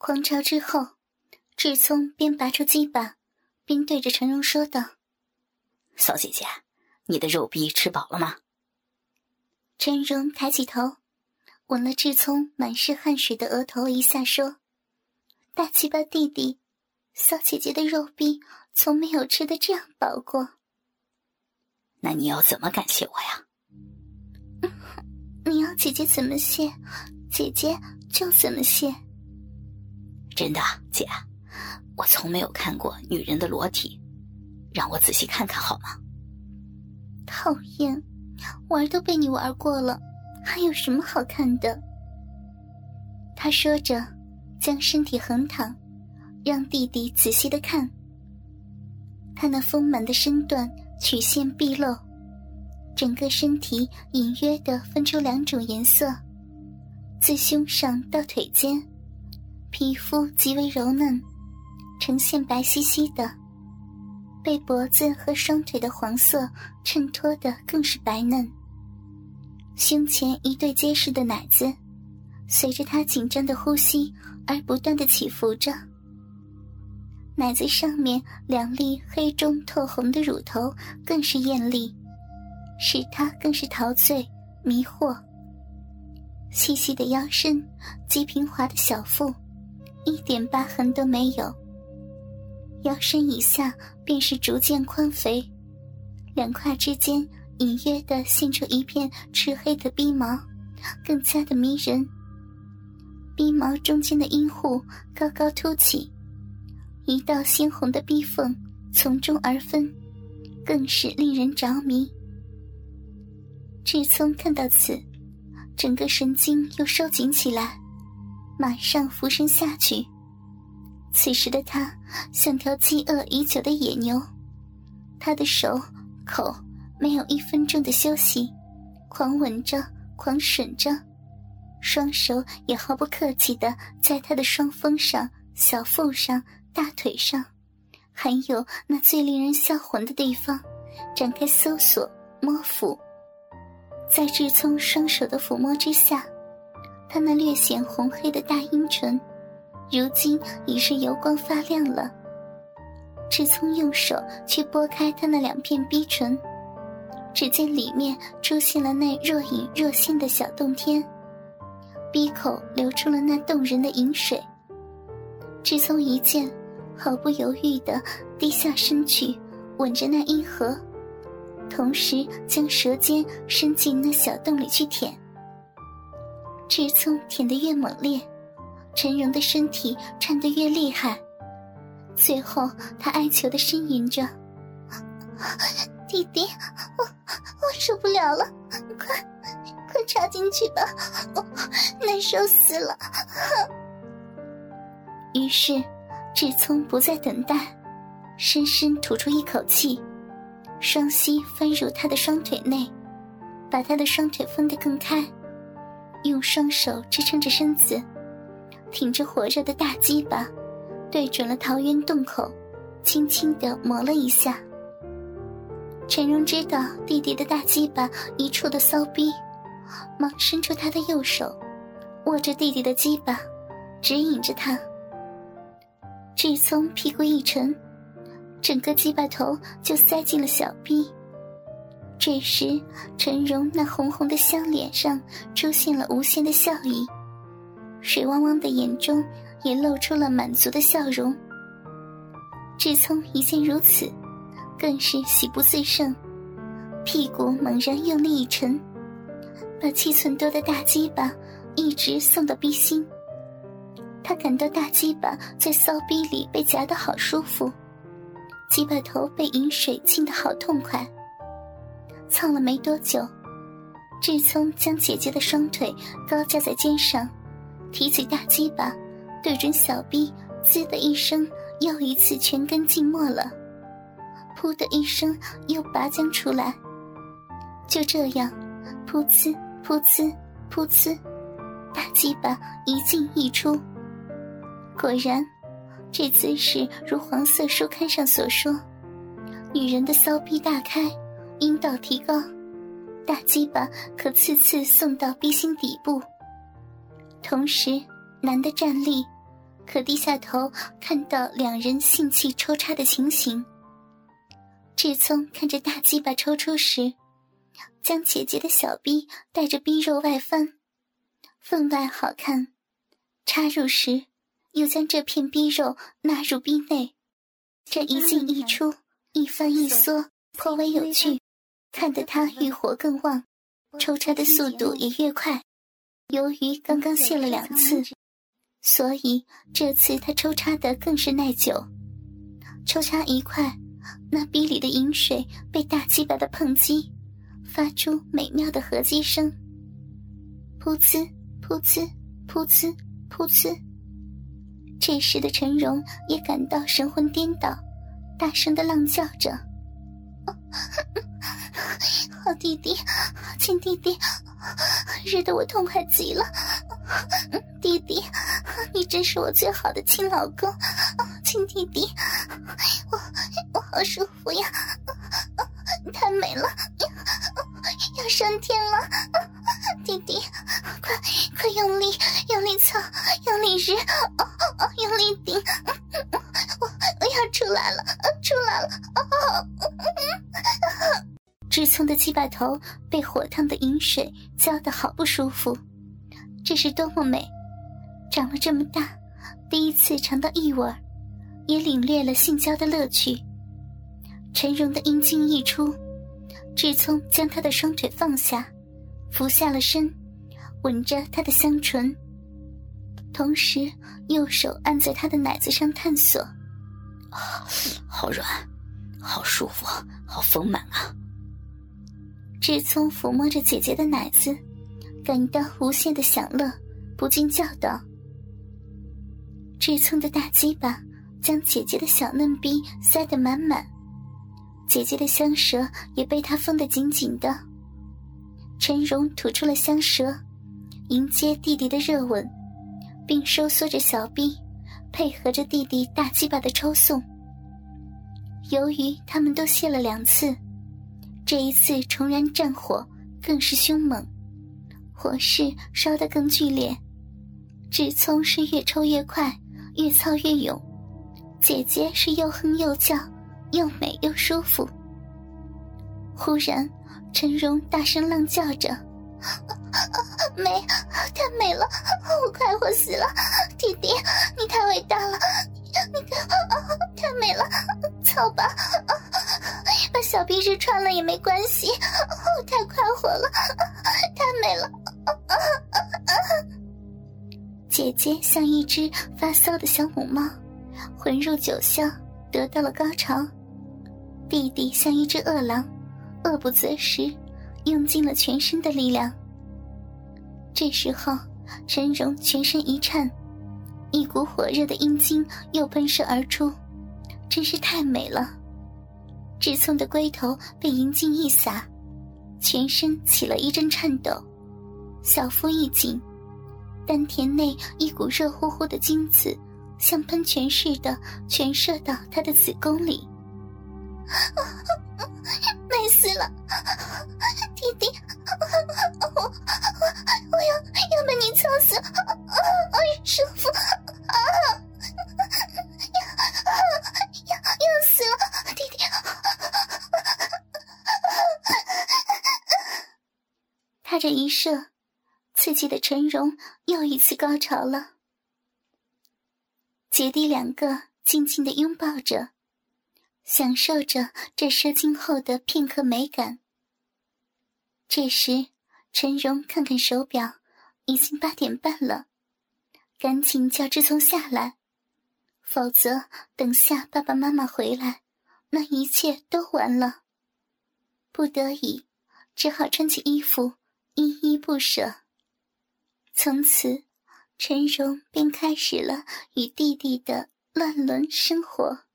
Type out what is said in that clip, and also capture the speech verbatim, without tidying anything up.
狂潮之后，志聪边拔出鸡巴，边对着陈荣说道： 小姐姐，你的肉逼吃饱了吗？ 陈荣抬起头，吻了志聪满是汗水的额头一下，说：大鸡巴弟弟，小姐姐的肉逼从没有吃得这样饱过。 那你要怎么感谢我呀？ 你要姐姐怎么谢，姐姐就怎么谢。 真的，姐，我从没有看过女人的裸体，让我仔细看看好吗？ 讨厌，玩都被你玩过了，还有什么好看的？他说着，将身体横躺，让弟弟仔细地看。他那丰满的身段曲线毕露，整个身体隐约地分出两种颜色，自胸上到腿间，皮肤极为柔嫩，呈现白皙皙的，被脖子和双腿的黄色衬托的更是白嫩。胸前一对结实的奶子随着他紧张的呼吸而不断地起伏着，奶子上面两粒黑中透红的乳头更是艳丽，使他更是陶醉迷惑。细细的腰身，极平滑的小腹，一点疤痕都没有，腰身以下便是逐渐宽肥，两胯之间隐约地现出一片赤黑的逼毛，更加的迷人。逼毛中间的阴户高高凸起，一道鲜红的逼缝从中而分，更是令人着迷。志聪看到此，整个神经又收紧起来，马上俯身下去。此时的他像条饥饿已久的野牛，他的手口没有一分钟的休息，狂吻着狂吮着，双手也毫不客气地在他的双峰上、小腹上、大腿上，还有那最令人销魂的地方展开搜索摸抚。在志聪双手的抚摸之下，他那略显红黑的大阴唇如今已是油光发亮了。志聪用手去拨开他那两片逼唇，只见里面出现了那若隐若现的小洞天，逼口流出了那动人的饮水。志聪一见，毫不犹豫地低下身去吻着那阴核，同时将舌尖伸进那小洞里去舔。志聪舔得越猛烈，陈荣的身体颤得越厉害，最后他哀求地呻吟着：弟弟，我我受不了了，快快插进去吧，我难受死了。于是志聪不再等待，深深吐出一口气，双膝翻入他的双腿内，把他的双腿分得更开，用双手支撑着身子，挺着火热的大鸡巴对准了桃源洞口，轻轻地磨了一下。陈荣知道弟弟的大鸡巴一触的骚逼，忙伸出他的右手，握着弟弟的鸡巴，指引着他。志聪屁股一沉，整个鸡巴头就塞进了小逼。这时陈荣那红红的笑脸上出现了无限的笑意，水汪汪的眼中也露出了满足的笑容。志聪一见如此，更是喜不自胜，屁股猛然用力一沉，把七寸多的大鸡巴一直送到逼心。他感到大鸡巴在骚逼里被夹得好舒服，鸡巴头被饮水浸得好痛快。操了没多久，志聪将姐姐的双腿高架在肩上，提起大鸡巴对准小逼，滋的一声又一次全根浸没了，噗的一声又拔将出来。就这样噗呲噗呲噗呲，大鸡巴一进一出。果然这姿势如黄色书刊上所说，女人的骚逼大开，阴道提高，大鸡巴可次次送到逼心底部。同时男的站立， 可低下头看到两人性器抽插的情形。志聪看着大鸡巴抽出时，将姐姐的小逼带着逼肉外翻，分外好看。插入时，又将这片逼肉纳入逼内，这一进一出，一翻一缩，颇为有趣，看得他欲火更旺，抽插的速度也越快。由于刚刚泄了两次，所以这次他抽插的更是耐久。抽插一块，那逼里的饮水被大鸡巴的碰击，发出美妙的合击声，噗呲噗呲噗呲噗呲。这时的陈荣也感到神魂颠倒，大声的浪叫着：好弟弟，亲弟弟，日得我痛快极了。弟弟，你真是我最好的亲老公，亲弟弟，我我好舒服呀，太美了，要上天了。弟弟，快快用力用力操，用力日，哦哦，用力顶，我我要出来了，出来了。哦，志聪的鸡巴头被火烫的饮水浇得好不舒服，这是多么美！长了这么大，第一次尝到异味，也领略了性交的乐趣。陈荣的阴茎一出，志聪将他的双腿放下，俯下了身，吻着他的香唇，同时右手按在他的奶子上探索。 啊，好软，好舒服，好丰满啊！ 志聪抚摸着姐姐的奶子，感到无限的享乐，不禁叫道。志聪的大鸡巴将姐姐的小嫩逼塞得满满，姐姐的香舌也被他封得紧紧的。陈荣吐出了香舌，迎接弟弟的热吻，并收缩着小臂，配合着弟弟大鸡巴的抽送。由于他们都泄了两次，这一次重燃战火更是凶猛，火势烧得更剧烈。志聪是越抽越快，越操越勇，姐姐是又哼又叫，又美又舒服。忽然陈荣大声浪叫着：美，太美了，我快活死了，弟弟你太伟大了，你看太美了，操吧，把小臂日穿了也没关系，我太快活了，太美了。姐姐像一只发骚的小母猫，混入酒香，得到了高潮。弟弟像一只饿狼，饿不择食，用尽了全身的力量。这时候陈荣全身一颤，一股火热的阴茎又喷射而出，真是太美了。志聪的龟头被银茎一撒，全身起了一阵颤抖，小腹一紧，丹田内一股热乎乎的精子像喷泉似的全射到他的子宫里。美死了，弟弟，我我要要被你操死，舒服啊！要要死了，弟弟！他这一射，刺激的陈荣又一次高潮了。姐弟两个静静地拥抱着，享受着这射精后的片刻美感。这时陈荣看看手表，已经八点半了，赶紧叫志聪下来，否则等下爸爸妈妈回来，那一切都完了。不得已只好穿起衣服，依依不舍。从此陈荣便开始了与弟弟的乱伦生活。